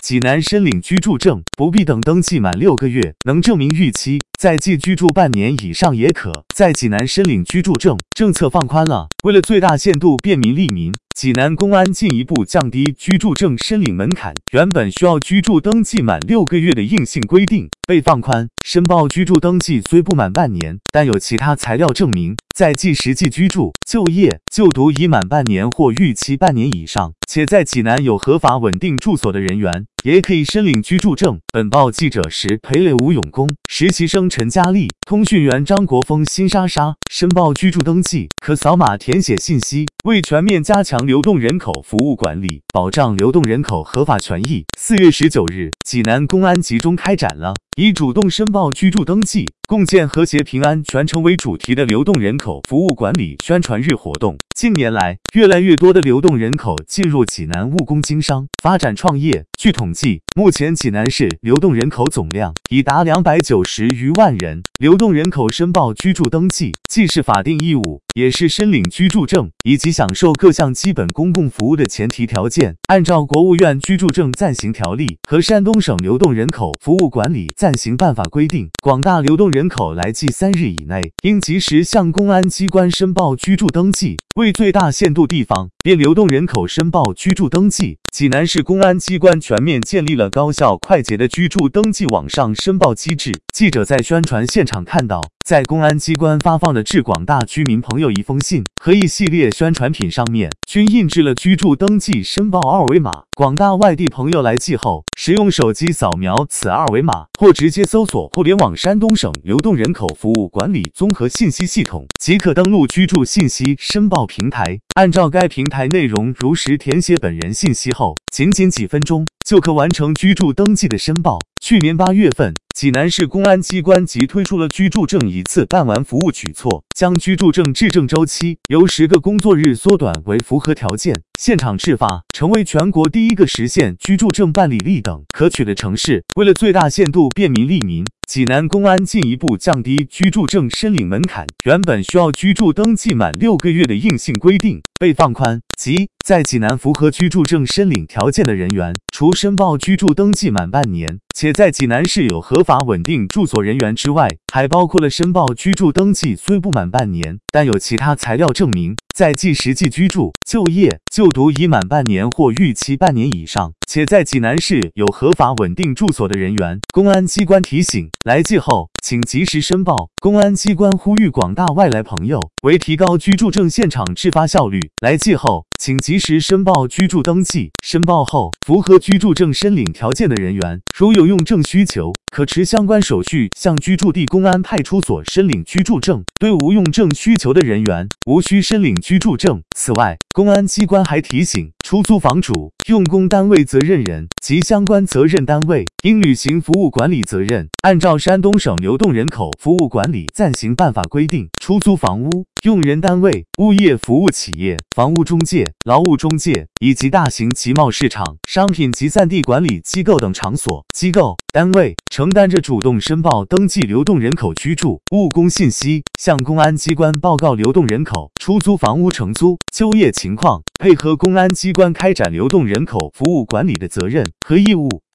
济南申领居住证不必等登记满6个月，能证明逾期，在即居住半年以上也可在济南申领居住证。政策放宽了，为了最大限度便民利民，济南公安进一步降低居住证申领门槛，原本需要居住登记满6个月的硬性规定被放宽，申报居住登记虽不满半年，但有其他材料证明在即实际居住、就业、就读已满半年或逾期半年以上，且在济南有合法稳定住所的人员，也可以申领居住证。本报记者时裴磊、吴永功，实习生陈佳丽，通讯员张国峰、辛莎莎。申报居住登记可扫码填写信息。为全面加强流动人口服务管理，保障流动人口合法权益，4月19日，济南公安集中开展了以主动申报居住登记，共建和谐平安全城为主题的流动人口服务管理宣传日活动。近年来，越来越多的流动人口进入济南务工经商、发展创业。据统计，目前济南市流动人口总量已达290余万人。流动人口申报居住登记，既是法定义务，也是申领居住证以及享受各项基本公共服务的前提条件。按照国务院居住证暂行条例和山东省流动人口服务管理暂行办法规定，广大流动人口来计3日以内，应及时向公安机关申报居住登记，为最大限度地方便流动人口申报居住登记，济南市公安机关全面建立了高效快捷的居住登记网上申报机制。记者在宣传现场看到，在公安机关发放的致广大居民朋友一封信和一系列宣传品上面，均印制了居住登记申报二维码。广大外地朋友来记后，使用手机扫描此二维码，或直接搜索互联网山东省流动人口服务管理综合信息系统，即可登录居住信息申报平台，按照该平台内容如实填写本人信息后，仅几分钟就可完成居住登记的申报。去年8月份，济南市公安机关即推出了居住证一次办完服务举措，将居住证质证周期由10个工作日缩短为符合条件现场制发，成为全国第一个实现居住证办理立等可取的城市。为了最大限度便民利民，济南公安进一步降低居住证申领门槛，原本需要居住登记满6个月的硬性规定被放宽，即在济南符合居住证申领条件的人员，除申报居住登记满半年，且在济南市有合法稳定住所人员之外，还包括了申报居住登记虽不满半年，但有其他材料证明在即实际居住、就业、就读已满半年或逾期半年以上，且在济南市有合法稳定住所的人员。公安机关提醒，来记后请及时申报。公安机关呼吁广大外来朋友，为提高居住证现场制发效率，来记后请及时申报居住登记。申报后符合居住证申领条件的人员，如有用证需求，可持相关手续向居住地公安派出所申领居住证。对无用证需求的人员，无需申领居住证。此外，公安机关还提醒，出租房主、用工单位责任人及相关责任单位应履行服务管理责任，按照山东省流动人口服务管理暂行办法规定，出租房屋、用人单位、物业服务企业、房屋中介、劳务中介以及大型集贸市场、商品集散地管理机构等场所、机构、单位承担着主动申报登记流动人口居住、务工信息，向公安机关报告流动人口出租房屋承租、就业情况，配合公安机关开展流动人口服务管理的责任和义务。